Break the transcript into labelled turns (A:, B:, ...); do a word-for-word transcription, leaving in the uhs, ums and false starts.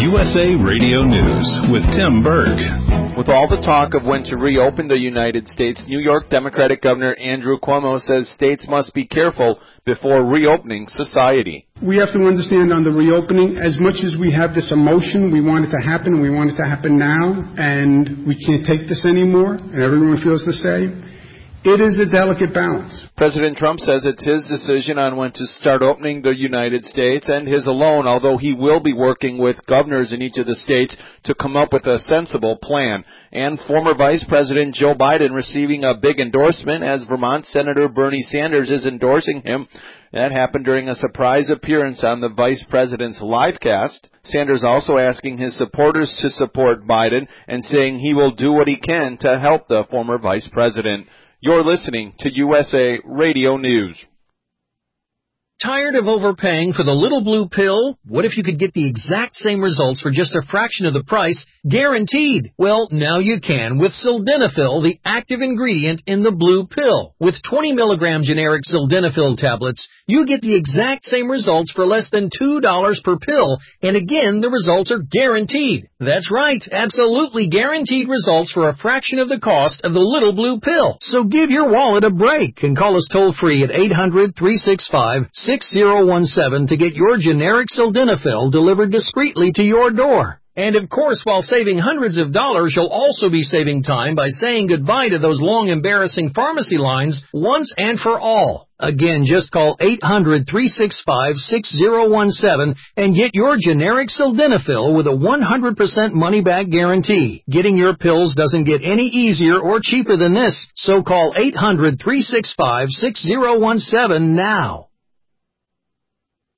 A: U S A Radio News with Tim Berg.
B: With all the talk of when to reopen the United States, New York Democratic Governor Andrew Cuomo says states must be careful before reopening society.
C: We have to understand on the reopening, as much as we have this emotion, we want it to happen, and we want it to happen now, and we can't take this anymore, and everyone feels the same. It is a delicate balance.
B: President Trump says it's his decision on when to start opening the United States, and his alone, although he will be working with governors in each of the states to come up with a sensible plan. And former Vice President Joe Biden receiving a big endorsement as Vermont Senator Bernie Sanders is endorsing him. That happened during a surprise appearance on the Vice President's livecast. Sanders also asking his supporters to support Biden and saying he will do what he can to help the former Vice President. You're listening to U S A Radio News.
D: Tired of overpaying for the little blue pill? What if you could get the exact same results for just a fraction of the price, guaranteed? Well, now you can with Sildenafil, the active ingredient in the blue pill. With twenty milligram generic Sildenafil tablets, you get the exact same results for less than two dollars per pill, and again, the results are guaranteed. That's right, absolutely guaranteed results for a fraction of the cost of the little blue pill. So give your wallet a break and call us toll-free at eight hundred, three six five, six zero one seven to get your generic Sildenafil delivered discreetly to your door. And of course, while saving hundreds of dollars, you'll also be saving time by saying goodbye to those long, embarrassing pharmacy lines once and for all. Again, just call eight hundred, three six five, six zero one seven and get your generic Sildenafil with a one hundred percent money-back guarantee. Getting your pills doesn't get any easier or cheaper than this, so call eight hundred, three six five, six zero one seven now.